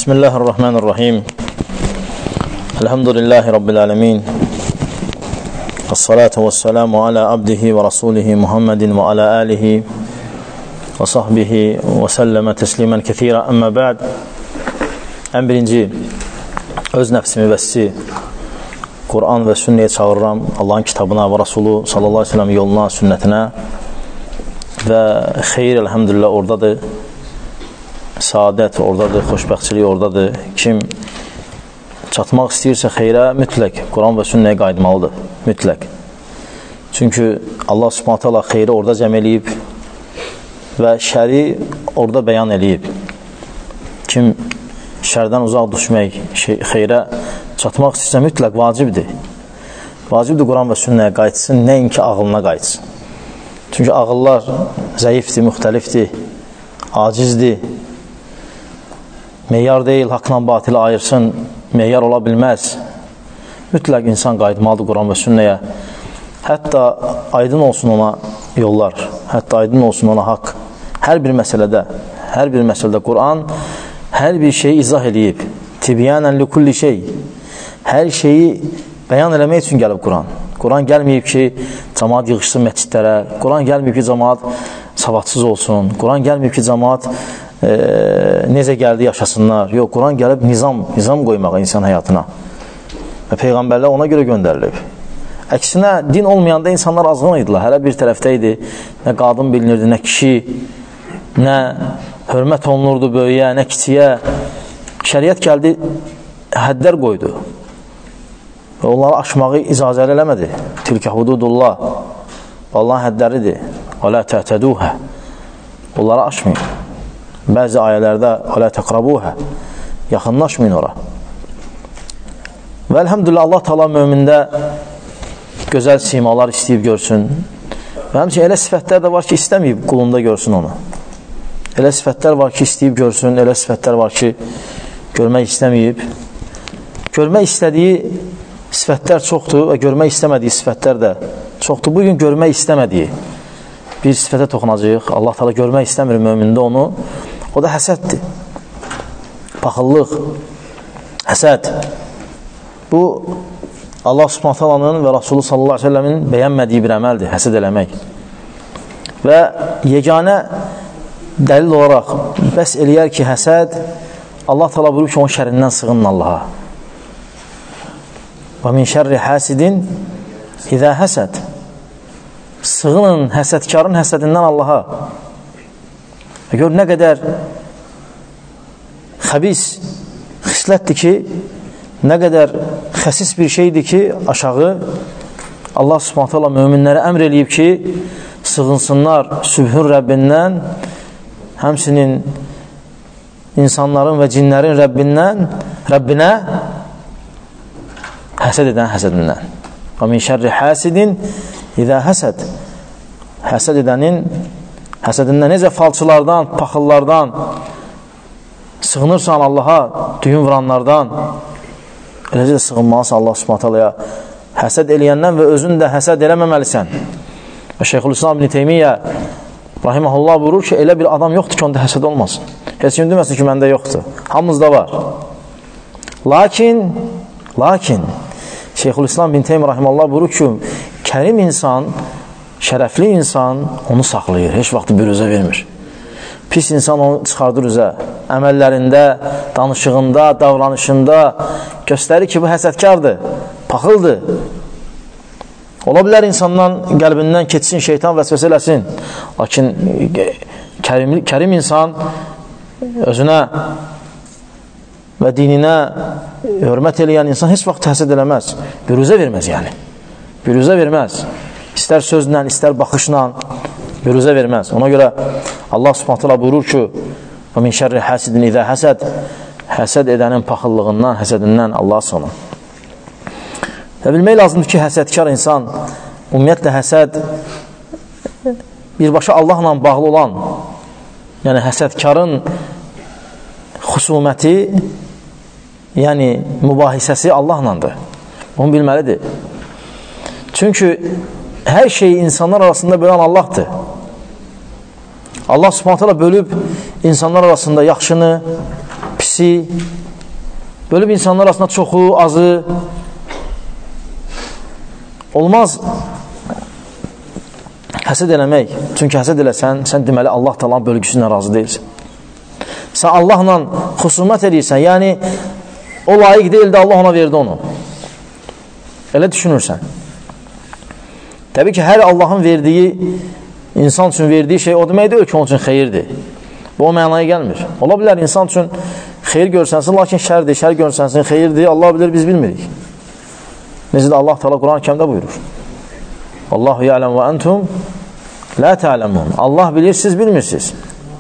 Bismillahirrahmanirrahim. Elhamdülillahi Rabbil alemin. Esselatu vesselamu ala abdihi ve rasulihi Muhammedin ve ala alihi ve sahbihi ve selleme teslimen kethira. Əmmə bə'd. Ən birinci, öz nəfsimi və sizi Quran və sünnəyə çağırıram. Allahın kitabına və Rasulü sallallahu aleyhi ve sellem yoluna, sünnətinə və xeyir, elhamdülillah, oradadır. Saadət oradadır, xoşbəxtçilik oradadır. Kim çatmaq istəyirsə xeyrə, mütləq Quran və sünnəyə qayıtmalıdır, mütləq. Çünki Allah subhanət hala xeyri orada cəm eləyib və şəri orada bəyan eləyib. Kim şərdən uzaq düşmək, xeyrə çatmaq istəyirsə mütləq vacibdir. Vacibdir Quran və sünnəyə qayıtsın, nəinki ağılına qayıtsın. Çünki ağıllar zəifdir, müxtəlifdir, acizdir. Meyyar deyil, haqla batili ayırsın, meyyar ola bilməz. Mütləq insan qayıtmalıdır Quran və sünnəyə. Hətta aydın olsun ona yollar, hətta aydın olsun ona haqq. Hər bir məsələdə Quran hər bir şeyi izah eləyib. Tibyanən li kulli şey. Hər şeyi bəyan eləmək üçün gəlib Quran. Quran gəlməyib ki, cəmaat yığışsın məscidlərə. Quran gəlməyib ki, cəmaat savadsız olsun. Quran gəlməyib ki, cəmaat necə gəldi yaşasınlar. Yox, Quran gəlib nizam qoymağa insan həyatına. Və Peyğəmbərlər ona görə göndərilib. Əksinə, din olmayanda insanlar azğın idilər. Hələ bir tərəfdə idi. Nə qadın bilinirdi, nə kişi, nə hörmət olunurdu böyüyə, nə kiçiyə. Şəriət gəldi, həddlər qoydu. Və onları aşmağı icazəli eləmədi. Tilkə hududullah. Allahın həddləridir. Və lə tə'təduhə. Onları aşmayın. Bəzi ayələrdə "Alə təqrabuhə", yaxınlaşmayın ora. Və elhamdülillah, Allah Taala mömində gözəl simalar istəyib görsün. Və həmçinin elə sifətlər də var ki, istəməyib qulunda görsün onu. Elə sifətlər var ki, istəyib görsün, elə sifətlər var ki, görmək istəməyib. Görmək istədiyi sifətlər çoxdur və görmək istəmədiyi sifətlər də çoxdur. Bugün görmək istəmədiyi bir sifətə toxunacaq. Allah Taala görmək istəmir mömində onu. O da həsəddir. Paxıllıq, həsəd. Bu, Allah Subhanahu taalanın və Rasulü sallallahu aleyhi ve sellemin bəyənmədiyi bir əməldir, həsəd eləmək. Və yeganə dəlil olaraq bəs eləyər ki, həsəd, Allah Taala buyurur ki, onun şərrindən sığının Allaha. Və min şərri həsidin izə həsəd. Sığının həsədkarın həsədindən Allaha. Gör, nə qədər xəbis xislətdir ki, nə qədər xəsis bir şeydir ki, aşağı Allah subhanət hala möminlərə əmr eləyib ki, sığınsınlar sübhün Rəbbindən, həmsinin insanların və cinlərin Rəbbinə həsəd edən həsədindən. Və min şərri həsidin izə həsəd. Həsəd edənin həsədindən, necə falçılardan, paxıllardan sığınırsan Allaha, düyün vuranlardan, eləcə də sığınmalısan Allah subhanət halaya. Həsəd eləyəndən və özün də həsəd eləməməlisən. Və Şeyxülislam İbn Teymiyyə rahiməhullah buyurur ki, elə bir adam yoxdur ki, onda həsəd olmasın. Heç kim deməsin ki, məndə yoxdur. Hamımızda var. Lakin Şeyxülislam İbn Teymiyyə rahiməhullah buyurur ki, kərim insan, şərəfli insan onu saxlayır, heç vaxt bürüzə vermir. Pis insan onu çıxardır üzə. Əməllərində, danışığında, davranışında göstərir ki, bu həsədkardır, paxıldır. Ola bilər insandan, qəlbindən keçsin, şeytan vəsvəsə eləsin. Lakin kərim insan özünə və dininə hörmət eləyən insan heç vaxt həsəd eləməz. Bürüzə verməz yəni. Bürüzə verməz. İstər sözlə, istər baxışla bürüzə verməz. Ona görə Allah subhanət hala buyurur ki, və min şərri həsidin izə həsəd. Həsəd edənin paxıllığından, həsədindən Allah sığının. Və bilmək lazımdır ki, həsədkar insan, ümumiyyətlə həsəd birbaşa Allahla bağlı olan, yəni həsədkarın xüsuməti, yəni mübahisəsi Allahlandır. Bunu bilməlidir. Çünki hər şey insanlar arasında bölən Allahdır. Allah subhanət hala bölüb insanlar arasında yaxşını, pisi pisi, bölüb insanlar arasında çoxu, azı olmaz həsəd eləmək. Çünki həsəd eləsən, sən deməli Allah Taala'nın bölgüsündən razı deyilsən. Sən Allahla xusumət edirsən, yəni o layiq deyildi, Allah ona verdi onu. Elə düşünürsən. Təbii ki, hər Allahın verdiyi, insan üçün verdiyi şey o demək deyil ki, onun üçün xeyirdir. Bu o mənaya gəlmir. Ola bilər insan üçün xeyir görsənsin, lakin şərdir, şər görsənsin, xeyirdir, Allah bilir, biz bilmirik. Necə də Allah Teala Quran-ı Kərimdə buyurur. Allahu ya'lem və entum la ta'lemun. Allah bilir, siz bilmirsiniz.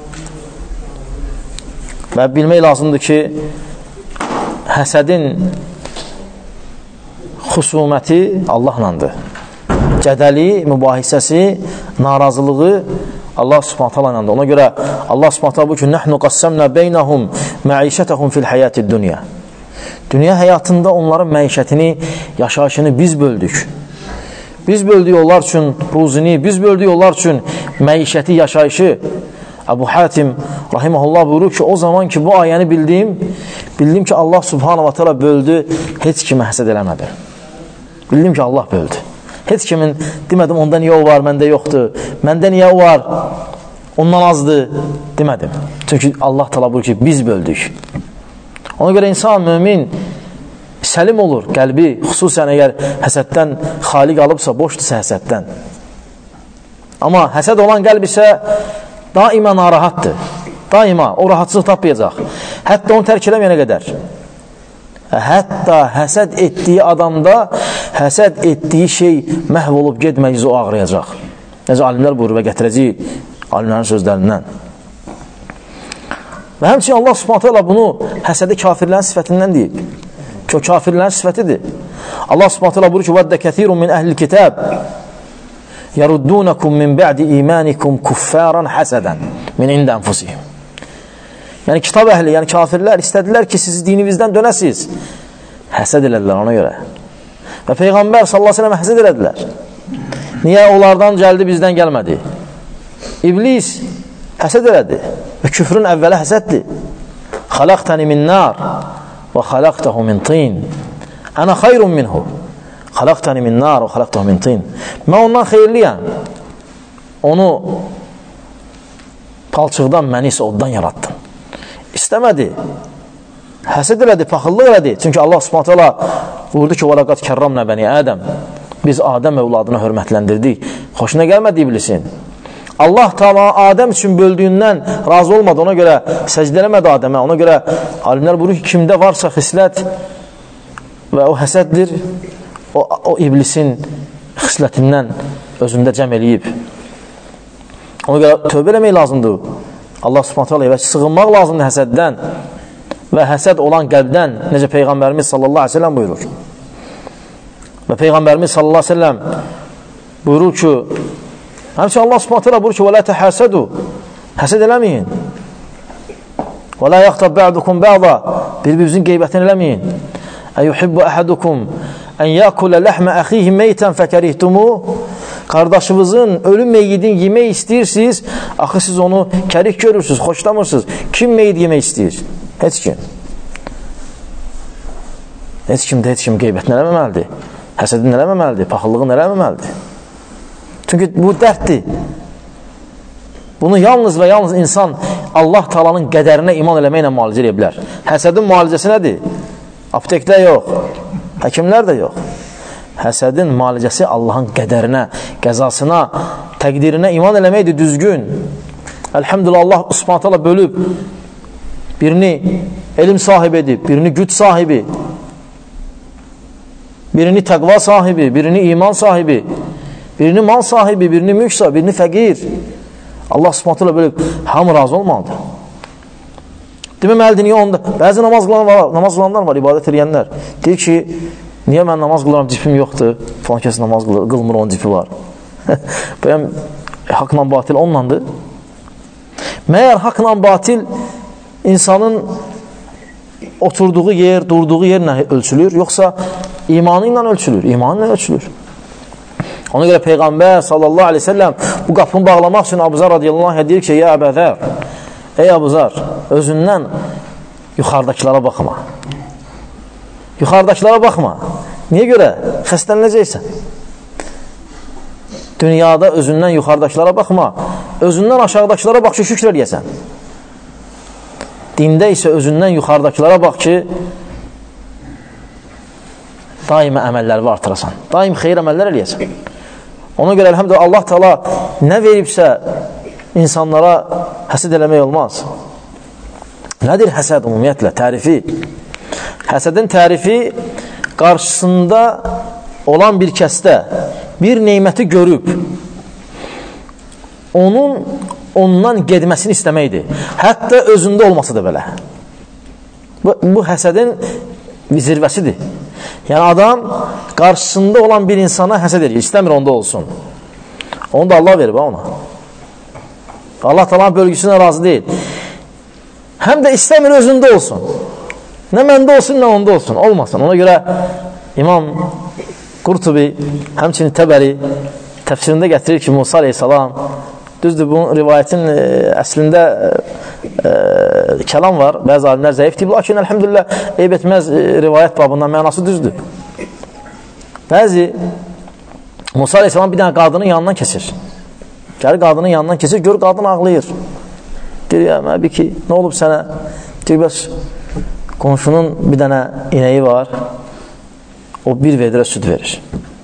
Və bilmək lazımdır ki, həsədin xusuməti Allahlandır. Cədəli, mübahisəsi, narazılığı Allah Subhanahu taala ilə. Ona görə Allah Subhanahu taala bu ki, nəhnu qassamna beynəhum məişətəhum fil həyatid dunya. Dünya həyatında onların məişətini, yaşayışını biz böldük. Biz böldük onlar üçün ruzini, biz böldük onlar üçün məişəti, yaşayışı. Əbu Hatim rahimehullah buyurur ki, o zaman ki bu ayəni bildim ki Allah Subhanahu taala böldü, heç kimi həsəd eləmədi. Bildim ki Allah böldü. Heç kimin demədim, onda niyə o var, məndə yoxdur, məndə niyə o var, ondan azdır, demədim. Çünki Allah Teala buyurur ki, biz böldük. Ona görə insan, mümin, səlim olur, qəlbi, xüsusən əgər həsəddən xali qalıbsa, boşdursa həsəddən. Amma həsəd olan qəlb isə daima narahatdır. Daima o rahatsızlıq tapmayacaq. Hətta onu tərk eləməyənə qədər. Hətta həsəd etdiyi adamda həsəd etdiyi şey məhv olub getməyəcək, o ağrıyacaq. Necə alimlər buyurur və gətirəcək alimlərin sözlərindən. Və həmçinin Allah Subhanahu taala bunu həsədi kafirlərin sifətindən deyib. Ki o kafirlərin sifətidir. Allah Subhanahu taala buyurur ki: "Vəddə kəthirun min əhlil kitab yaruddunakum min ba'di imanikum kuffaran hasadan min indi anfusihim." Yəni kitab əhli, yəni kafirlər istədilər ki, siz dininizdən dönəsiz. Həsəd elədilər ona görə. Və Peyğəmbər sallallahu əleyhi və səlləm həsəd elədilər. Niyə onlardan gəldi, bizdən gəlmədi? İblis həsəd elədi. Və küfrün əvvəli həsəddir. Xalaqtani min nar və xalaqtahu min tin. Ana xayrun minhu. Xalaqtani min nar və xalaqtahu min tin. Mən ondan xeyirliyəm. Onu palçıqdan, məni isə oddan yarattım. İstəmədi. Həsəd elədi, paxıllıq elədi. Çünki Allah Subhanahu taala buyurdu ki: "Və laqad kərramna bani Adəm." Biz Adəm övladını hörmətləndirdik. Xoşuna gəlmədi iblisin. Allah Taala Adəm üçün böldüyündən razı olmadı. Ona görə səcdə eləmədi Adəmə. Ona görə alimlər buyurur ki, kimdə varsa xislət və o həsəddir, o iblisin xislətindən özündə cəm eləyib. Ona görə tövbə eləmək lazımdır. Allah Subhanahu taala və sığınmaq lazımdır həsəddən və həsəd olan qəlbdən, necə Peyğəmbərimiz sallallahu əleyhi və səlləm buyurur. Və Peyğəmbərimiz sallallahu əleyhi və səlləm buyurur ki, həmçinin Allah Subhanahu taala buyurur ki: "Və la tahasadu." Həsəd eləməyin. "Və la yaqtab ba'dukum ba'da." Bir-birinizin qeybətini eləməyin. "Ayuhibbu ahadukum an yakula lahma akhihi maytan fakarihtumu." Qardaşınızın ölüm meyidini yemək istəyirsiniz, axı siz onu kərik görürsünüz, xoşlamırsınız. Kim meyid yemək istəyir? Heç kim. Heç kim də heç kim qeybətini eləməməlidir. Həsədini eləməməlidir, paxıllığını eləməməlidir. Çünki bu dərddir. Bunu yalnız və yalnız insan Allah Taala'nın qədərinə iman eləməklə müalicə edə bilər. Həsədin müalicəsi nədir? Aptekdə yox, həkimlər də yox. Həsədin müalicəsi Allahın qədərinə, qəzasına, təqdirinə iman eləməkdir düzgün. Elhamdülillah, Allah Subhanahu taala bölüb birini elm sahibi edib, birini güc sahibi, birini təqva sahibi, birini iman sahibi, birini mal sahibi, birini mülk sahibi, birini fəqir. Allah Subhanahu taala bölüb, hamı razı olmalıdır. Deməməlidir, niyə onda? Bəzi namaz qılanlar var, ibadət edənlər. Deyir ki, niyə mən namaz qılıram, cipim yoxdur, falan kəs namaz qılmır, onun cipi var. Bəyəm, haqla batil onlandır. Məyər haqla batil insanın oturduğu yer, durduğu yerlə ölçülür, yoxsa imanı ilə ölçülür, imanı ilə ölçülür. Ona görə Peyğəmbər sallallahu aleyhi ve sellem bu qapını bağlamaq üçün Əbu Zər radiyallahu anh deyir ki, ya Əbu Zər, ey Əbu Zər, özündən yuxarıdakılara baxma. Yuxarıdakılara baxma. Niyə görə? Xəstələnəcəksən. Dünyada özündən yuxarıdakılara baxma. Özündən aşağıdakılara bax ki, şükür eləyəsən. Dində isə özündən yuxarıdakılara bax ki, daima əməlləri artırasan. Daim xeyir əməllər eləyəsən. Ona görə elhamdülillah Allah Teala nə veribsə insanlara həsəd eləmək olmaz. Nədir həsəd ümumiyyətlə? Tərifi. Həsədin tərifi qarşısında olan bir kəsdə bir neyməti görüb ondan gedməsini istəməkdir. Hətta özündə olmasa da belə. Bu həsədin zirvəsidir. Yəni adam qarşısında olan bir insana həsəd edir, istəmir onda olsun. Onu da Allah verib ona. Allah Taala'nın bölgüsünə razı deyil. Həm də istəmir özündə olsun. Nə məndə olsun, nə onda olsun. Olmasın. Ona görə İmam Qurtubi, həmçinin Təbəri təfsirində gətirir ki, Musa aleyhissalam, düzdür, bu rivayətin əslində kəlam var, bəzi alimlər zəif deyib, lakin əlhamdülillah eyb etməz rivayət babından mənası düzdür. Bəzi Musa aleyhissalam bir dənə qadının yanından keçir. Gəlir qadının yanından keçir, gör qadın ağlayır. Deyir, ya məbi ki, nə olub sənə? Deyir, bəs qonşunun bir dənə inəyi var, o bir vedrə süd verir.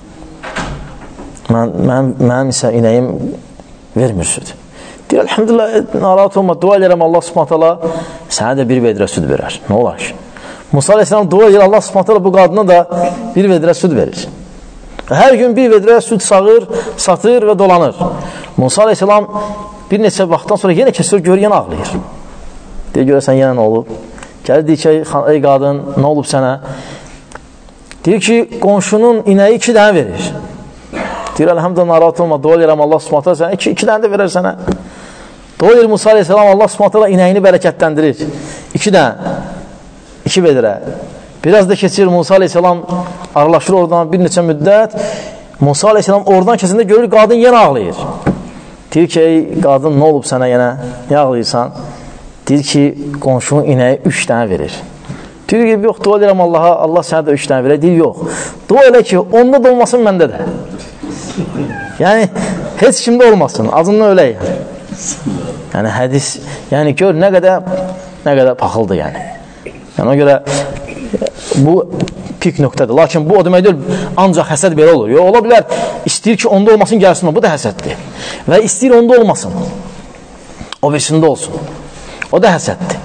Mənim isə inəyim vermir süd. Deyir, əlhamdülillah, narahat olma, dua edirəm Allah subhanət hala sənə də bir vedrə süd verər. Nə olar ki? Musa aleyhissalam dua edir, Allah subhanət hala bu qadına da bir vedrə süd verir. Hər gün bir vedrə süd sağır, satır və dolanır. Musa aleyhissalam bir neçə vaxtdan sonra yenə keçir, gör, yenə ağlayır. Deyir, görəsən, yenə nə olub? Gəlir, deyir ki, ey qadın, nə olub sənə? Deyir ki, qonşunun inəyi 2 dənə verir. Deyir, əlhamdülillah, narahat olma, dua edirəm Allah subhanət hala sənə 2 dənə də verər sənə. Dua edir Musa aleyhissalam, Allah subhanət hala inəyini bərəkətləndirir. 2 dənə, 2 vedrə. Biraz da keçir, Musa aleyhissalam aralaşır oradan bir neçə müddət. Musa aleyhissalam oradan keçində görür, qadın yenə ağlayır. Deyir ki, ey qadın, nə olub sənə yenə? Niyə ağlayırsan? Deyir ki, qonşunun inəyi 3 dənə verir. Deyir ki, yox, dua edirəm Allaha, Allah sənə də 3 dənə verir. Deyir, yox. Dua elə ki, onda da olmasın, məndə də. Yəni, heç kimdə olmasın, azından ölək. Yəni, hədis, yəni, gör, nə qədər paxıldır, yəni. Yəni, ona görə, bu pik nöqtədir. Lakin bu o demək deyil, ancaq həsəd belə olur. Yox, ola bilər, istəyir ki, onda olmasın, gəlsin, bu da həsəddir. Və istəyir, onda olmasın. O birisində olsun. O da həsəddir.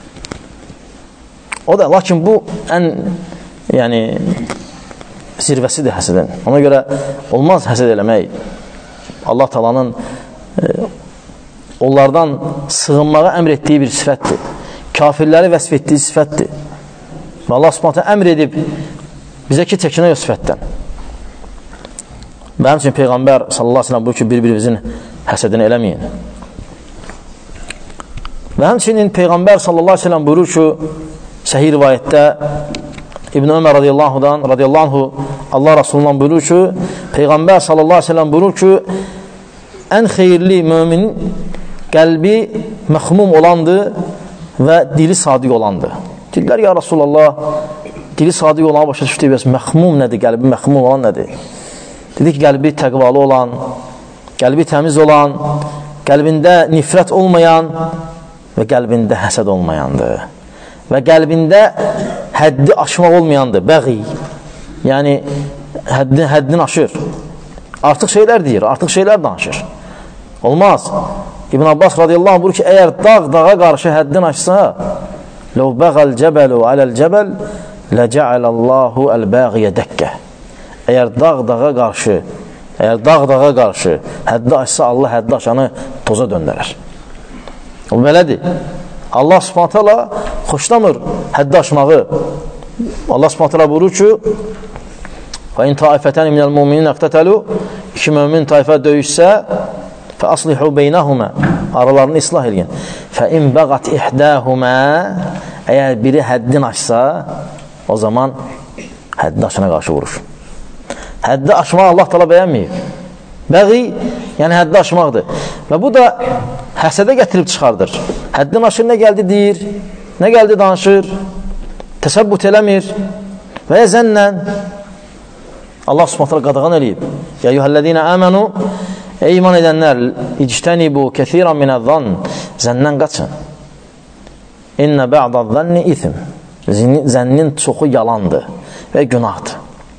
O da, lakin bu ən, yəni, zirvəsidir həsədin. Ona görə olmaz həsəd eləmək. Allah Taala'nın onlardan sığınmağa əmr etdiyi bir sifətdir. Kafirləri vəsf etdiyi sifətdir. Və Allah Subhanahu əmr edib bizə ki, çəkinə o sifətdən. Və həmçinin Peyğəmbər sallallahu aleyhi ve sellem buyurur ki, bir-birimizin həsədini eləməyin. Və həmçinin Peyğəmbər sallallahu aleyhi ve sellem buyurur ki, səhih rivayətdə İbn Ömər radiyallahu anhu Allah Rasulundan buyurur ki, Peyğəmbər sallallahu aleyhi ve sellem buyurur ki, ən xeyirli müminin qəlbi məxmum olandır və dili sadiq olandır. Dedilər, ya Rasulallah, dili sadiq olana başa düşdük, bəs məxmum nədir, qəlbi məxmum olan nədir? Dedi ki, qəlbi təqvalı olan, qəlbi təmiz olan, qəlbində nifrət olmayan və qəlbində həsəd olmayandır. Və qəlbində həddi aşmaq olmayandır, bəği. Yəni, həddini aşır. Artıq şeylər deyir, artıq şeylər danışır. Olmaz. İbn Abbas radiyallahu anh buyur ki, əgər dağ dağa qarşı həddini aşsa, لو بغى الجبل على الجبل لجعل الله الباغي دكة. Əgər dağ dağa qarşı həddi aşsa, Allah həddi aşanı toza döndərər. O belədir. Allah Subhanahu taala xoşlamır həddi aşmağı. Allah Subhanahu taala buyurur ki: "Və in taifatan minel mu'minin iqtatalu", iki mömin tayfa döyüşsə, "Fa aslihu beynahuma", aralarını islah edin. "Fa in bagat ihdahuma", əgər biri həddini aşsa, o zaman həddi aşana qarşı vurur. Həddi aşmaq Allah təala bəyənməyib. Bəği, yəni həddi aşmaqdır. Və bu da həsədə gətirib çıxardır. Həddin aşır nə gəldi deyir? nə gəldi danışır, təsəbbüt eləmir və ya zənnən Allah subhanətlə qadağan eləyib. Ya eyyuhəllədinə əmənu, ey iman edənlər, ictənibu kəsiran minəz-zann, zəndən qaçın. İnnə bə'dəz-zanni ithm, zənnin çoxu yalandır və günahdır.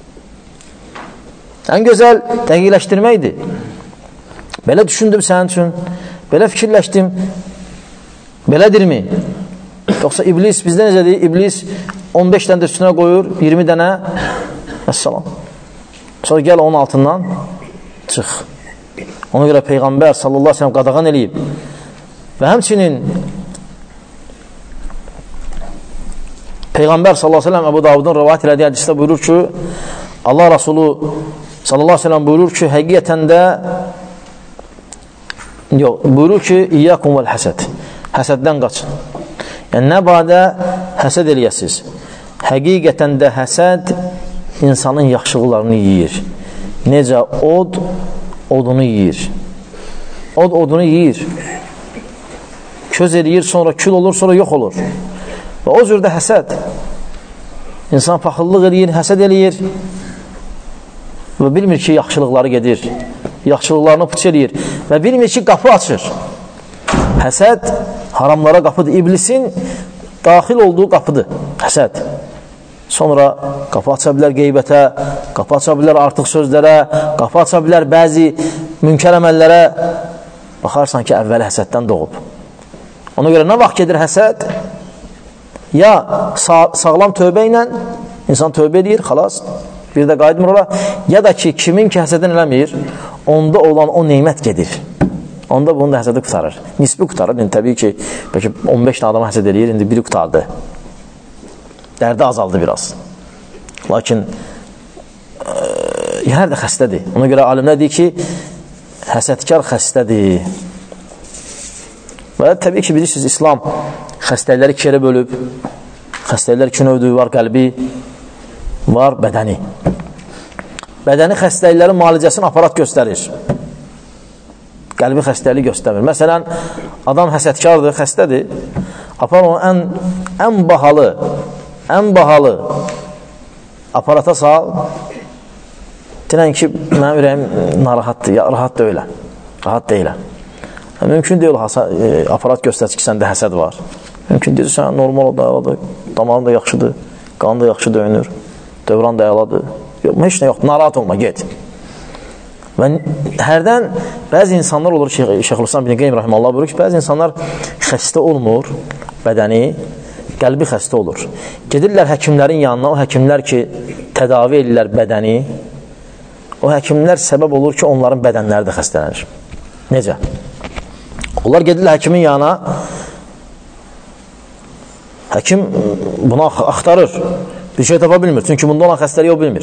Ən gözəl dəqiqləşdirməkdir. Belə düşündüm sənin üçün, belə fikirləşdim, belədirmi? Yoxsa iblis bizdə necədir? İblis 15 dənə də üstünə qoyur, 20 dənə, əssalam. Sonra gəl onun altından çıx. Ona görə Peyğəmbər sallallahu aleyhi ve sellem qadağan eləyib. Və həmçinin Peyğəmbər sallallahu aleyhi ve sellem Əbu Davudun rivayət elədiyi hədisdə buyurur ki, Allah Rasulü sallallahu aleyhi ve sellem buyurur ki, həqiqətən də buyurur ki, İyyəkum vəl həsəd, həsəddən qaçın. Yəni, nə badə həsəd eləyəsiz? Həqiqətən də həsəd insanın yaxşılıqlarını yiyir. Necə od odunu yiyir. Od odunu yiyir. Köz eləyir, sonra kül olur, sonra yox olur. Və o cürdə həsəd. İnsan paxıllıq eləyir, həsəd eləyir və bilmir ki, yaxşılıqları gedir. Yaxşılıqlarını puç eləyir və bilmir ki, qapı açır. Həsəd haramlara qapıdır. İblisin daxil olduğu qapıdır. Həsəd. Sonra qapı aça bilər qeybətə, qapı aça bilər artıq sözlərə, qapı aça bilər bəzi münkər əməllərə. Baxarsan ki, əvvəli həsəddən doğub. Ona görə nə vaxt gedir həsəd? Ya sağlam tövbə ilə insan tövbə edir, xalas, bir də qayıdmır ola. Ya da ki, kimin ki həsədin eləmir, onda olan o neymət gedir. Onda bunu da həsədi qutarır. Nisbi qutarır. İndi təbii ki, bəlkə 15 adama həsəd edir, indi biri qutardı. Dərdi azaldı biraz. Lakin yenə də xəstədir. Ona görə alimlər deyir ki, həsədkar xəstədir. Və təbii ki, bilirsiniz, İslam xəstəlikləri iki yerə bölüb. Xəstəliklər iki növdür, var qəlbi, var bədəni. Bədəni xəstəliklərin müalicəsini aparat göstərir. Qəlbi xəstəliyi göstərmir. Məsələn, adam həsədkardır, xəstədir. Apar onu ən bahalı aparata sal, deyilən ki, mənim ürəyim narahatdır, ya rahat deyiləm, rahat deyiləm. Mümkün deyil, aparat göstərsin ki, səndə həsəd var. Mümkün deyil, sən normal o da, damarın da yaxşıdır, qan da yaxşı döyünür, dövran da əladır. Heç nə yoxdur, narahat olma, get. Və hərdən bəzi insanlar olur, Şeyxülislam ibn Qeym rahimehullah buyurur ki, bəzi insanlar xəstə olmur, bədəni, qəlbi xəstə olur. Gedirlər həkimlərin yanına, o həkimlər ki, tədavi edirlər bədəni, o həkimlər səbəb olur ki, onların bədənləri də xəstələnir. Necə? Onlar gedirlər həkimin yanına, həkim buna axtarır, bir şey tapa bilmir, çünki bunda olan xəstəliyi o bilmir.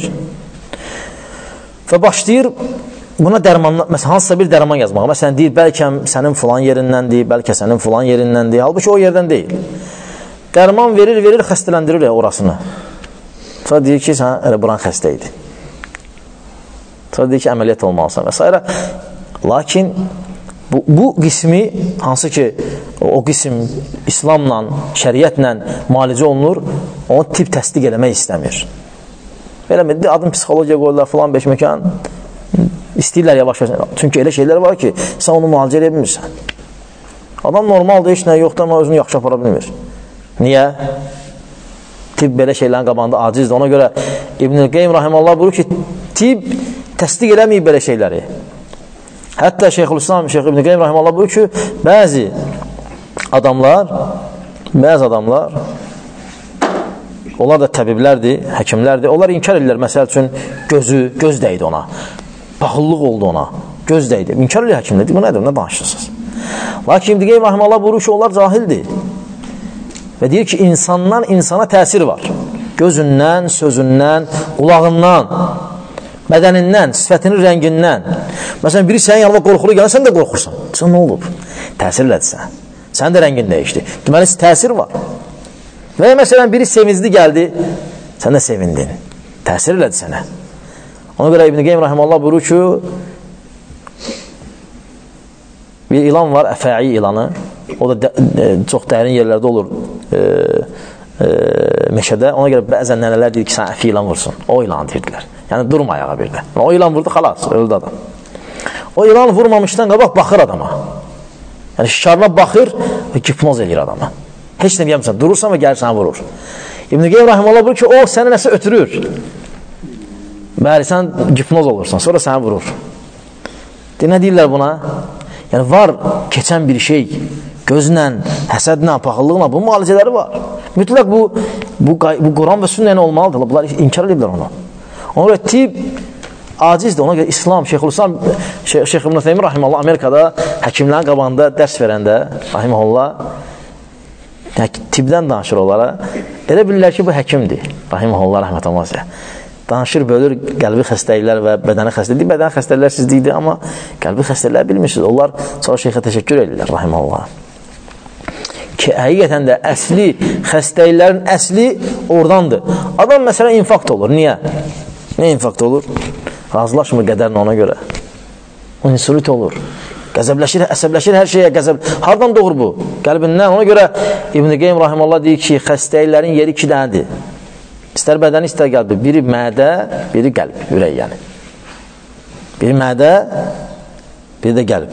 Və başlayır buna dərman, məsələn, hansısa bir dərman yazmağa. Məsələn, deyir, bəlkə sənin filan yerindəndir, bəlkə sənin filan yerindəndir, halbuki o yerdən deyil. Dərman verir, xəstələndirir orasını. Sonra deyir ki, sən elə buran xəstə idi. Sonra deyir ki, əməliyyat olmalısan və s. Lakin bu qismi, hansı ki, o qism İslamla, şəriətlə müalicə olunur, onu tip təsdiq eləmək istəmir. Eləmir, adım psixologiya qoyurlar, filan beş məkan, istəyirlər yavaş-yavaş. Çünki elə şeylər var ki, sən onu müalicə edə bilmirsən. Adam normaldır, heç nə yoxdur, amma özünü yaxşı apara bilmir. Niyə? Tibb belə şeylərin qabağında acizdir. Ona görə İbn-i Qeym rahimehullah buyurur ki, tibb təsdiq eləməyib belə şeyləri. Hətta Şeyxülislam, Şeyx İbn-i Qeym rahimehullah buyurur ki, bəzi adamlar, onlar da təbiblərdir, həkimlərdir, onlar inkar edirlər, məsəl üçün göz dəydi ona, paxıllıq oldu ona, göz dəydi. İnkar edir həkimlər, bu nədir, nə danışırsınız? Lakin İbn-i Qeym rahimehullah buyurur ki, onlar cahildir. Və deyir ki, insandan insana təsir var. Gözündən, sözündən, qulağından, bədənindən, sifətinin rəngindən. Məsələn, biri sənin yanına qorxulu gələn, sən də qorxursan. Sən nə olub? Təsir elədi sən. Sənin də rəngin dəyişdi. Deməli, təsir var. Və məsələn, biri sevincli gəldi, sən də sevindin. Təsir elədi sənə. Ona görə İbn-i Qeym rahimehullah buyurur ki, Bir ilan var, əfəi ilanı. O da çox dərin yerlərdə olur meşədə. Ona görə bəzən nənələr deyir ki, sən əfi ilan vursun. O ilan deyirdilər. Yəni durma ayağa bir də. O ilan vurdu, xalas, öldü adam. O ilan vurmamışdan qabaq baxır adama. Yəni şikarına baxır və hipnoz edir adama. Heç nə deyəmsən, durursan və gəlir səni vurur. İbn-i Qeym rahimehullah buyurur ki, o səni nəsə ötürür. Bəli, sən hipnoz olursan, sonra səni vurur. Nə deyirlər buna? Yəni var keçən bir şey, gözlə, həsədlə, paxıllıqla, bunun müalicələri var. Mütləq bu Quran və sünnə olmalıdır. Bunlar inkar edirlər onu. Ona görə tib acizdir. Ona görə İslam, Şeyxülislam, Şeyx İbn Teymiyyə rahimehullah Amerikada həkimlərin qabağında dərs verəndə rahimehullah tibdən danışır onlara. Elə bilirlər ki, bu həkimdir. Rahimehullah rəhmətullah. Danışır, bölür qəlbi xəstəliklər və bədəni xəstəliklər. Bədəni xəstəliklər sizdikdir, amma qəlbi xəstəliklər bilmirsiniz. Onlar sonra şeyxə təşəkkür edirlər, rahimehullah. Ki, həqiqətən də əsli, xəstəliklərin əsli oradandır. Adam məsələn infarkt olur. Niyə? Nə infarkt olur? Razılaşmır qədərlə ona görə. O insulit olur. Qəzəbləşir, əsəbləşir hər şeyə qəzəb. Hardan doğur bu? Qəlbindən. Ona görə İbn-i Qeym rahimehullah deyir ki, xəstəliklərin yeri 2 dənədir. İstər bədəni, istər qəlbi. Biri mədə, biri qəlb, ürək yəni. Biri mədə, biri də qəlb.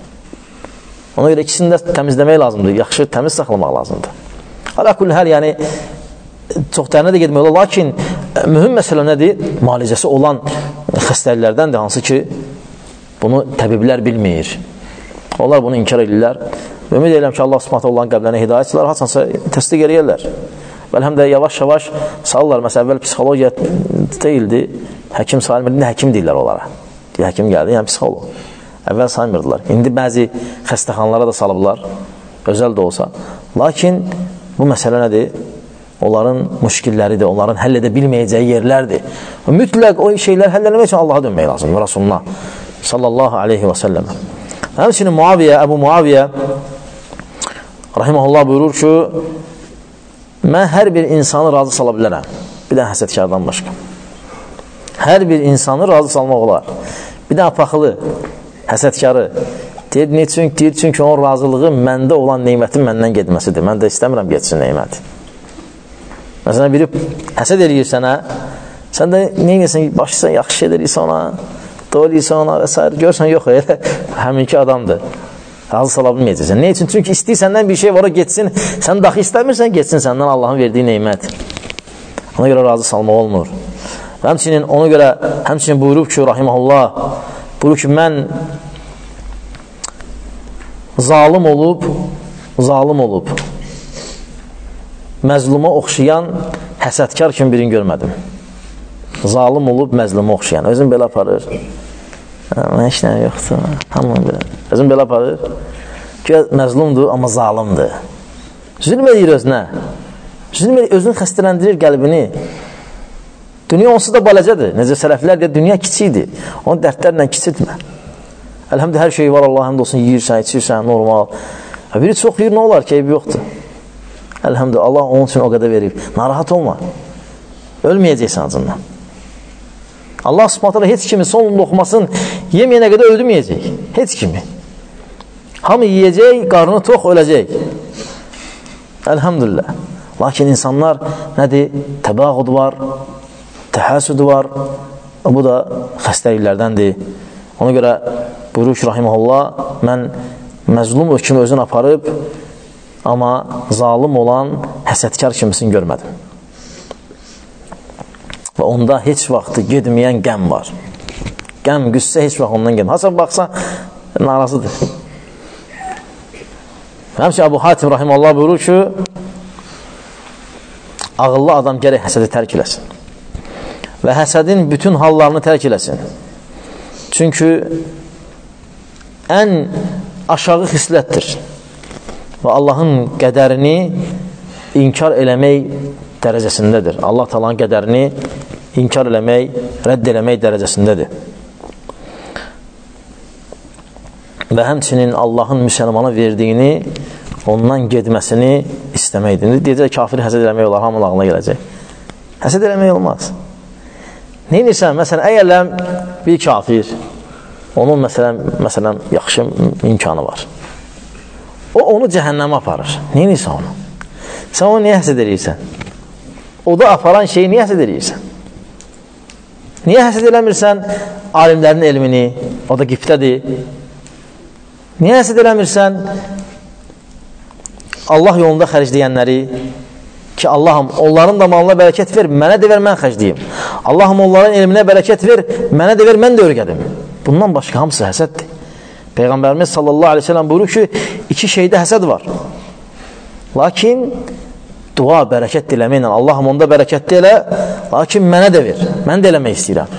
Ona görə ikisini də təmizləmək lazımdır. Yaxşı təmiz saxlamaq lazımdır. Alə kulli həl, yəni çox dərinə də getmək olur. Lakin mühüm məsələ nədir? Müalicəsi olan xəstəliklərdəndir, hansı ki, bunu təbiblər bilmir. Onlar bunu inkar edirlər. Ümid edirəm ki, Allah subhanahu Allah'ın qəblərinə hidayətçilər, haçansa təsdiq eləyərlər. Və həm də yavaş-yavaş salırlar. Məsələn, əvvəl psixologiya deyildi. Həkim sayılmır. İndi həkim deyirlər onlara. Həkim gəldi, yəni psixolog. Əvvəl saymırdılar. İndi bəzi xəstəxanalara da salıblar. Özəl də olsa. Lakin bu məsələ nədir? Onların müşkilləridir. Onların həll edə bilməyəcəyi yerlərdir. Mütləq o şeylər həll eləmək üçün Allaha dönmək lazımdır. Rasulullah sallallahu aleyhi və səlləm. Həmçinin Muaviyə, Əbu Muaviyə rahimehullah buyurur ki, mən hər bir insanı razı sala bilərəm. Bir dənə həsədkardan başqa. Hər bir insanı razı salmaq olar. Bir dənə paxılı, həsədkarı. Deyir, neçün? Deyir, çünki onun razılığı məndə olan neymətin məndən getməsidir. Mən də istəmirəm getsin neyməti. Məsələn, biri həsəd eləyir sənə, sən də neynəsən, başlaysan, yaxşı edirsən ona, doğruysan ona və s. Görsən, yox, həminki adamdır. Razı sala bilməyəcəksən. Ne üçün? Çünki istəyir səndən bir şey var, o getsin. Sən daxı istəmirsən, getsin səndən Allahın verdiyi neymət. Ona görə razı salmaq olmur. Həmçinin, ona görə, həmçinin buyurub ki, rahiməhullah, buyurub ki, mən zalim olub, məzluma oxşayan həsədkar kimi birini görmədim. Zalim olub, məzluma oxşayan. Özün belə aparır. Heç nə yoxdur. Hamın belə. Özün belə aparır. Ki, məzlumdur, amma zalimdir. Zülm edir özünə. Zülm edir, özünü xəstələndirir qəlbini. Dünya onsuz da baləcədir. Necə sələflər deyir, dünya kiçikdir. Onu dərdlərlə kiçiltmə. Əlhəmdə hər şey var, Allah həmdə olsun, yiyirsən, içirsən, normal. Biri çox yiyir, nə olar ki, eybi yoxdur. Əlhəmdə, Allah onun üçün o qədər verib. Narahat olma. Ölməyəcəksən acından. Allah subhanətələ heç kimi son loxmasın yeməyənə qədər öldürməyəcək. Heç kimi. Hamı yiyəcək, qarnı tox, öləcək. Əlhəmdülillah. Lakin insanlar nədir? Təbağud var, təhəssüd var. Bu da xəstəliklərdəndir. Ona görə buyurur ki, rahiməhullah, mən məzlum kimi özünü aparıb, amma zalim olan həsədkar kimisini görmədim. Və onda heç vaxtı gedməyən qəm var. Qəm, qüssə heç vaxt ondan gəlmir. Hasan baxsa, narazıdır. Həmçə Əbu Hatim rahiməhullah buyurur ki, ağıllı adam gərək həsədi tərk eləsin. Və həsədin bütün hallarını tərk eləsin. Çünki ən aşağı xislətdir. Və Allahın qədərini inkar eləmək dərəcəsindədir. Allah Taala'nın qədərini inkar eləmək, rədd eləmək dərəcəsindədir. Və həmçinin Allahın müsəlmana verdiyini ondan gedməsini istəməkdir. Deyəcək, kafiri həsəd eləmək olar, hamının ağlına gələcək. Həsəd eləmək olmaz. Neynirsən? Məsələn, əgərləm bir kafir onun məsələn yaxşı imkanı var. O onu cəhənnəmə aparır. Neyinirsən onu? Sən onu niyə həsəd edirsən? O da aparan şeyi niyə həsəd edirsən? Niyə həsəd eləmirsən alimlərin elmini? O da qibtədir. Niyə həsəd eləmirsən Allah yolunda xərcləyənləri? Ki Allahım onların da malına bərəkət ver, mənə də ver, mən xərcləyim. Allahım onların elminə bərəkət ver, mənə də ver, mən də öyrədim. Bundan başqa hamısı həsəddir. Peyğəmbərimiz sallallahu aleyhi ve sellem buyurur ki, iki şeydə həsəd var. Lakin dua bərəkət diləməklə, Allahım onda bərəkət dilə, lakin mənə də ver, mən də eləmək istəyirəm.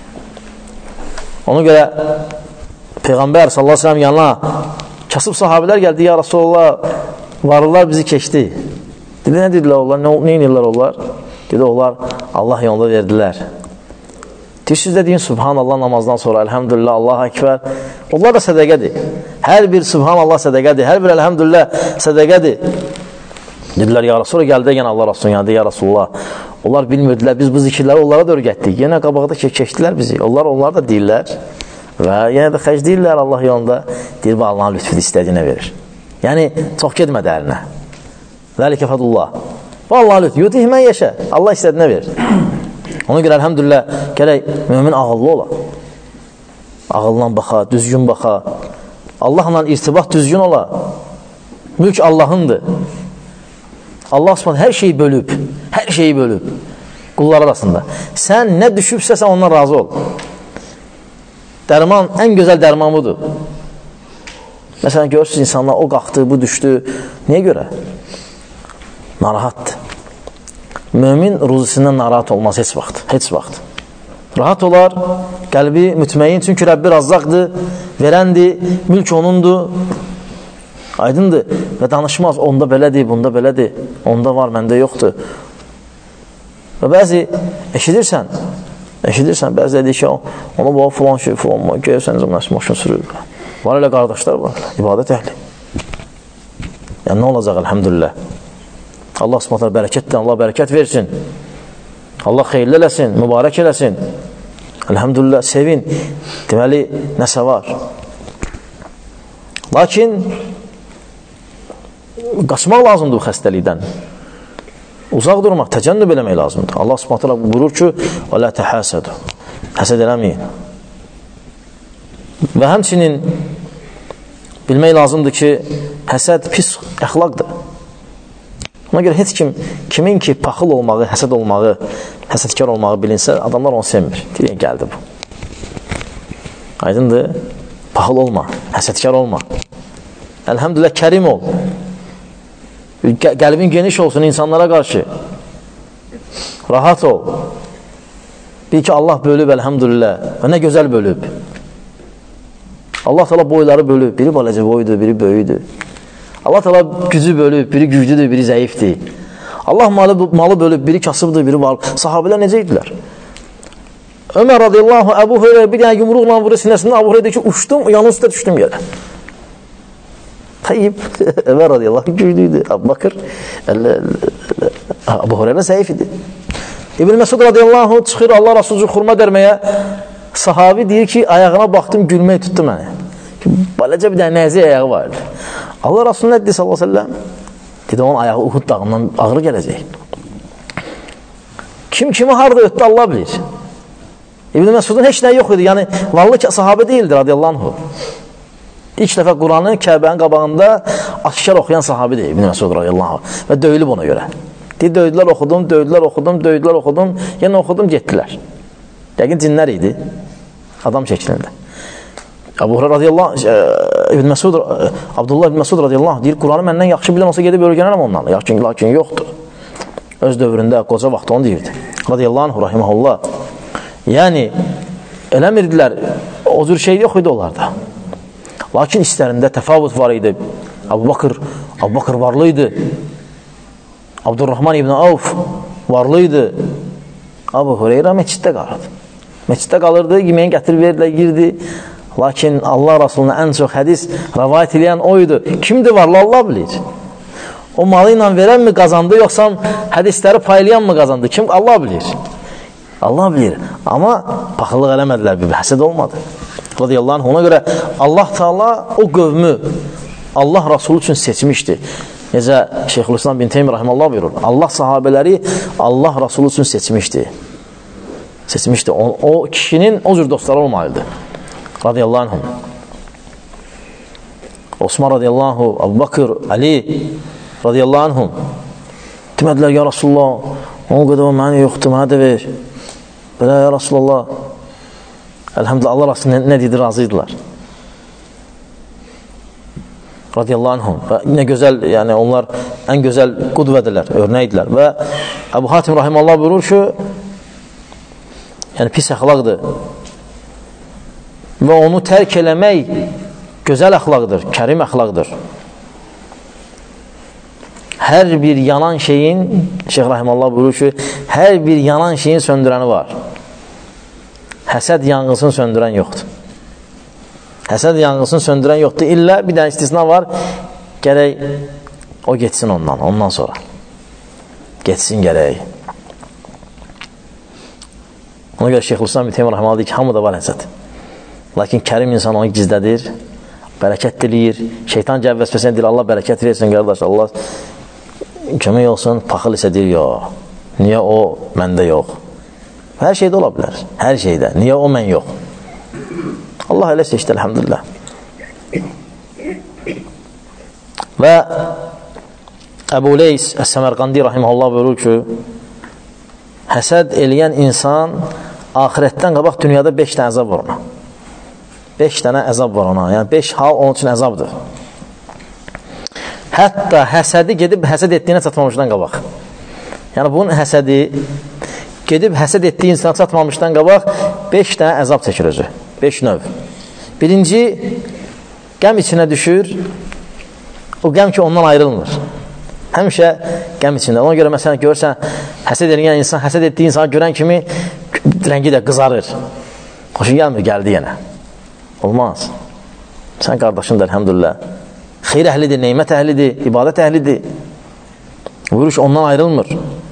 Ona görə Peyğəmbər sallallahu aleyhi ve sellem yanına kasıb sahabilər gəldi, ya Rasulullah, varlılar bizi keçdi. Dedi, nə dedilər onlar, nə inirlər onlar? Dedi, onlar Allah yolunda verdilər. Siz də deyin, Subhanallah namazdan sonra, Elhamdülillah, Allahu Ekber. Onlar da sədəqədir. Hər bir Subhanallah sədəqədir, hər bir Elhamdülillah sədəqədir. Dedilər, ya Rasulullah, gəldi, yenə Allah Rasulun yanında, ya Rasulullah. Onlar bilmirdilər, biz bu zikirləri onlara da öyrətdik. Yenə qabaqda keçdilər bizi. Onlar da deyirlər və yenə də xərc deyirlər Allah yolunda. Deyir, Allahın lütfüdür, istədiyinə verir. Yəni, çox getmədi əlinə. Zəlikə fədullah. Vallahi lütfü, yutih mən yaşa. Allah istədiyinə verir. Ona görə, əlhəmdülillah, gələk mümin ağıllı ola. Ağıllan baxa, düzgün baxa. Allahla irtibat düzgün ola. Mülk Allahındır. Allah subhanə hər şeyi bölüb. Hər şeyi bölüb. Qullar arasında. Sən nə düşübsə, sən ondan razı ol. Dərman, ən gözəl dərman budur. Məsələn, görürsünüz insanlar, o qalxdı, bu düşdü. Niyə görə? Narahatdır. Mömin ruzisindən narahat olmaz heç vaxt. Heç vaxt. Rahat olar, qəlbi mütməyin, çünki Rəbbi razzaqdır, verəndir, mülk onundur. Aydındır və danışmaz, onda belədir, bunda belədir, onda var, məndə yoxdur. Və bəzi eşidirsən, bəzi deyir ki, ona bax, filan şey, filan, görürsən, maşın sürür. Var elə qardaşlar var, ibadət əhli. Yəni, nə olacaq, əlhəmdülillah. Allah subhanətlə bərəkətdir, Allah bərəkət versin. Allah xeyirli eləsin, mübarək eləsin. Əlhəmdülillah, sevin. Deməli, nəsə var. Lakin, qaçmaq lazımdır bu xəstəlikdən. Uzaq durmaq, təcənnüb eləmək lazımdır. Allah subhanətlə buyurur ki, وَلَا تَحَاسَدُ Həsəd eləməyin. Və həmçinin bilmək lazımdır ki, həsəd pis əxlaqdır. Ona görə heç kimin ki paxıl olmağı, həsəd olmağı, həsədkar olmağı bilinsə, adamlar onu sevmir. Deyək, gəldi bu. Aydındır, paxıl olma, həsədkar olma. Əlhəmdülillah, kərim ol. Qəlbin geniş olsun insanlara qarşı. Rahat ol. Bil ki, Allah bölüb, əlhəmdülillah. Və nə gözəl bölüb. Allah təala boyları bölüb. Biri balaca boydur, biri böyüdür. Allah təala gücü bölüb, biri güclüdür, biri zəifdir. Allah malı bölüb, biri kasıbdır, biri var. Sahabələr necə idilər? Ömər radiyallahu, Əbu Hüreyrə bir dənə yumruqla vurur sinəsindən, Əbu Hüreyrə deyir ki, uçdum, yanın üstə düşdüm yerə. Tayyib, Ömər radiyallahu güclüydü. Əbu Bakır, Əbu Hüreyrə zəif idi. İbn Məsud radiyallahu çıxır Allah Rasulcu xurma dərməyə. Sahabi deyir ki, ayağına baxdım, gülmək tutdu məni. Balaca bir dənə nəzi ayağı vardı. Allah Rasulü nə dedi sallallahu aleyhi ve sellem? Dedi, onun ayağı Uhud dağından ağır gələcək. Kim kimi harada ötdü Allah bilir. İbn Məsudun heç nə yox idi. Yəni, vallı sahabə deyildi radiyallahu anhu. İlk dəfə Quranı Kəbənin qabağında aşkar oxuyan sahabidir İbn Məsud radiyallahu anhu. Və döyülüb ona görə. Deyir, döydülər, oxudum, yenə oxudum, getdilər. Yəqin cinlər idi. Adam şəklində. Əbu Hüreyrə radiyallahu Abdullah ibn Məsud radiyallahu deyir, Quranı məndən yaxşı bilən olsa gedib öyrənərəm ondan. Lakin yoxdur. Öz dövründə, qoca vaxtda onu deyirdi. Radiyallahu anh, rahiməhullah. Yəni, eləmirdilər, o cür şey yox idi onlarda. Lakin istərində təfavut var idi. Abu Bakır varlı idi. Abdurrahman ibn Avf varlı idi. Əbu Hüreyrə məsciddə qalırdı. Məsciddə qalırdı, yeməyin gətirib verdilər, girdi. Lakin Allah Rasuluna ən çox hədis rəvayət edən o idi. Kimdir varlı? Allah bilir. O malı ilə verən mi qazandı, yoxsa hədisləri paylayan mı qazandı? Kim? Allah bilir. Allah bilir. Amma paxıllıq eləmədilər, bir həsəd olmadı. radiyallahu anh. Ona görə Allah Teala o qövmü Allah Rasulü üçün seçmişdi. Necə Şeyxülislam bin Teymiyyə rahimallahu buyurur. Allah sahabələri Allah Rasulü üçün seçmişdi. Seçmişdi. O kişinin o cür dostları olmalıdır. Radiyallahu anh. Osman radiyallahu, Abu Bakır, Ali radiyallahu anh. Demədilər, ya Rasulullah, o qədər o məni yoxdur, mənə də ver. Belə, ya Rasulullah. Elhamdülillah, Allah Rasulü nə dedi, razıydılar. Radiyallahu anhum. Və nə gözəl, yəni onlar ən gözəl qudvədirlər, örnəkdirlər. Və Əbu Hatim rahimallahu buyurur ki, yəni pis əxlaqdır. Və onu tərk eləmək gözəl əxlaqdır, kərim əxlaqdır. Hər bir yanan şeyin, Şeyx rahimallahu buyurur ki, hər bir yanan şeyin söndürəni var. Həsəd yanğısını söndürən yoxdur. Həsəd yanğısını söndürən yoxdur. İllə bir dənə istisna var. Gərək o geçsin ondan sonra. Geçsin gərək. Ona görə Şeyxülislam bin Teymiyyə rahimehullah deyir ki, hamıda var həsəd. Lakin kərim insan onu gizlədir, bərəkət diləyir. Şeytan gəlib vəsvəsən deyir, Allah bərəkət versin qardaş, Allah kömək olsun, paxıl isə deyir, yox. Niyə o məndə yox? Hər şeydə ola bilər. Hər şeydə. Niyə o mən yox? Allah elə seçdi, elhamdülillah. Və Əbu Leys Əs-Səmərqandi rahimehullah buyurur ki, həsəd eləyən insan axirətdən qabaq dünyada 5 dənə əzab var ona. 5 dənə əzab var ona. Yəni 5 hal onun üçün əzabdır. Hətta həsədi gedib həsəd etdiyinə çatmamışdan qabaq. Yəni bunun həsədi gedib həsəd etdiyi insana çatmamışdan qabaq 5 dənə əzab çəkir özü. 5 növ. Birinci, qəm içinə düşür. O qəm ki, ondan ayrılmır. Həmişə qəm içində. Ona görə məsələn görürsən, həsəd eləyən insan, həsəd etdiyi insanı görən kimi rəngi də qızarır. Xoşun gəlmir, gəldi yenə. Olmaz. Sən qardaşındır, elhamdülillah. Xeyr əhlidir, neymət əhlidir, ibadət əhlidir. Vuruş ondan ayrılmır.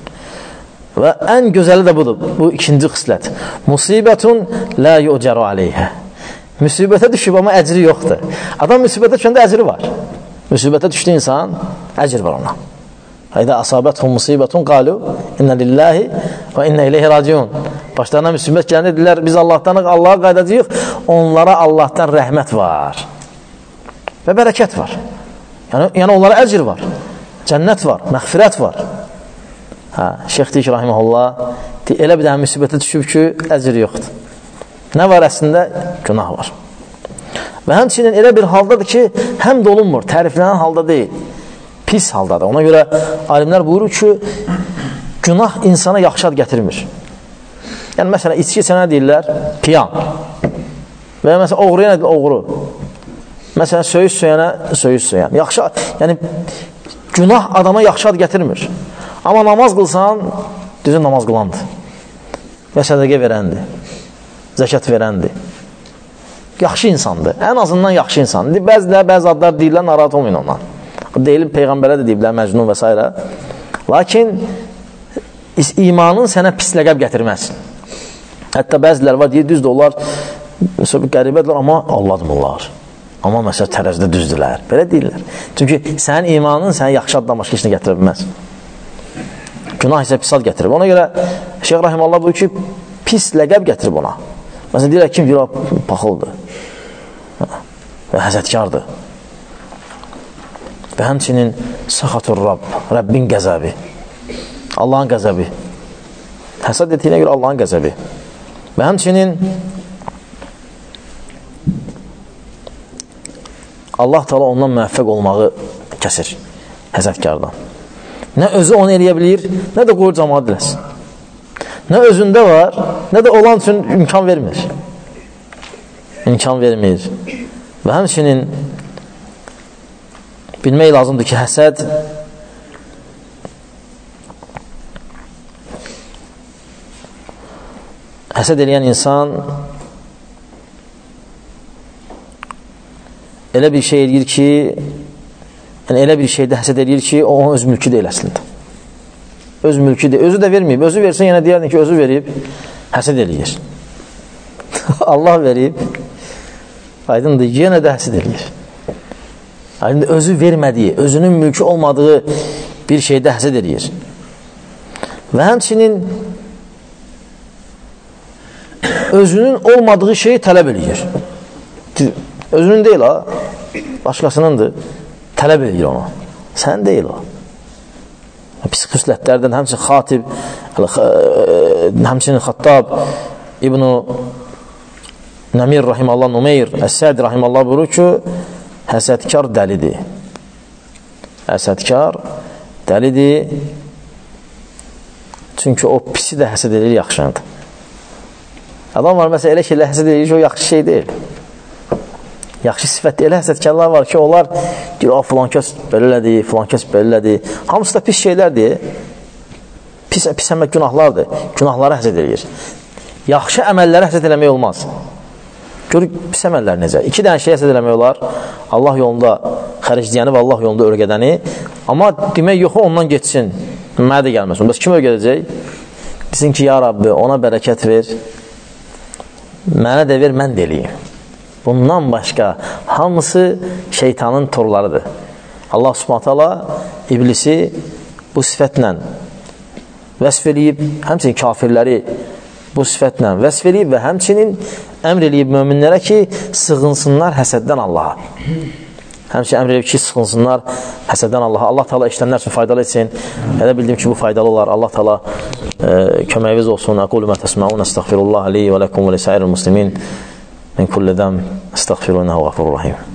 Və ən gözəli də budur. Bu ikinci xislət. Musibətun la yu'caru aleyhə. Müsibətə düşüb, amma əcri yoxdur. Adam müsibətə düşəndə əcri var. Müsibətə düşdü insan, əcr var ona. Hədə asabətun musibətun qalu inna lillahi və inna ileyhi raciun. Başlarına müsibət gələn edirlər, biz Allahdanıq, Allaha qaydacağıq. Onlara Allahdan rəhmət var. Və bərəkət var. Yəni onlara əcr var. Cənnət var, məğfirət var. Şeyx deyir ki, rahiməhullah, elə bir dənə müsibətə düşüb ki, əcr yoxdur. Nə var əslində? Günah var. Və həmçinin elə bir haldadır ki, həmd olunmur, təriflənən halda deyil. Pis haldadır. Ona görə alimlər buyurur ki, günah insana yaxşı ad gətirmir. Yəni, məsələn, içki içənə deyirlər, piyan. Və məsələn, oğruya nə deyirlər, oğru. Məsələn, söyüş söyənə, söyüş söyən. Yaxşı, yəni, günah adama yaxşı ad gətirmir. Amma namaz qılsan, düzün namaz qılandır. Və sədəqə verəndir. Zəkat verəndir. Yaxşı insandır. Ən azından yaxşı insandır. Bəzi adlar deyirlər, narahat olmayın ondan. Deyilib, Peyğəmbərə də deyiblər, Məcnun və s. Lakin imanın sənə pis ləqəb gətirməz. Hətta bəzilər var, deyir, düzdür, onlar qəribədirlər, amma Allah'dırlar. Amma məsələ tərəzdə düzdürlər. Belə deyirlər. Çünki sənin imanın sənə yaxşı addan başqa işini gətirə bilməz. Günah isə pis ad gətirib. Ona görə Şeyx rahimallah buyur ki, pis ləqəb gətirib ona. Məsələn, deyirlər, kim deyir, paxıldır və həsədkardır. Və həmçinin səxatur Rabb, Rəbbin qəzəbi, Allahın qəzəbi. Həsəd etdiyinə görə Allahın qəzəbi. Və həmçinin Allah Teala ondan müvəffəq olmağı kəsir həsədkardan. Nə özü onu eləyə bilir, nə də qoyur cəmaat diləsin. Nə özündə var, nə də olan üçün imkan vermir. İmkan vermir. Və həmçinin bilmək lazımdır ki, həsəd eləyən insan elə bir şey eləyir ki, yəni elə bir şeydə həsəd eləyir ki, o onun öz mülkü deyil əslində. Öz mülkü deyil. Özü də verməyib. Özü versin, yenə deyərdin ki, özü verib, həsəd eləyir. Allah verib, aydındır, yenə də həsəd eləyir. Aydındır, özü vermədiyi, özünün mülkü olmadığı bir şeydə həsəd eləyir. Və həmçinin özünün olmadığı şeyi tələb eləyir. Özünün deyil ha, başqasınındır, tələb eləyir onu. Sən deyil o. Pis xislətlərdən həmçinin Xatib, həmçinin Xattab İbn-i Nəmir rahimallah, Numeyr Əs-Səd rahimallah buyurur ki, həsədkar dəlidir. Həsədkar dəlidir. Çünki o pisi də həsəd edir, yaxşıdır. Adam var, məsələn, elə şeylə həsəd edir ki, o yaxşı şey deyil. Yaxşı sifətli elə həsədkarlar var ki, onlar deyir, filan kəs belədir, filan kəs belədir. Hamısı da pis şeylərdir. Pis əmək günahlardır. Günahlara həsəd edir. Yaxşı əməllərə həsəd eləmək olmaz. Görür, pis əməllər necə? 2 dənə şey həsəd eləmək olar. Allah yolunda xəricləyəni və Allah yolunda örgədəni. Amma demək yox, ondan geçsin. Mənə də gəlməsin. Bəs kim örgədəcək? Desin ki, ya Rabbi, ona bərəkət ver. Mənə də ver, mən də eləyim. Bundan başqa hamısı şeytanın torlarıdır. Allah Subhanahu taala iblisi bu sifətlə vəsf eləyib, həmçinin kafirləri bu sifətlə vəsf eləyib və həmçinin əmr eləyib möminlərə ki, sığınsınlar həsəddən Allaha. Həmçinin əmr eləyib ki, sığınsınlar həsəddən Allaha. Allah Taala işlənlər üçün faydalı etsin. Elə bildim ki, bu faydalı olar. Allah Taala köməyiniz olsun. Aqulu ma tasma'un, astaghfirullah li və lakum və lisa'iril muslimin min kulli zam, astaghfiruhu innehu gafurur rahim.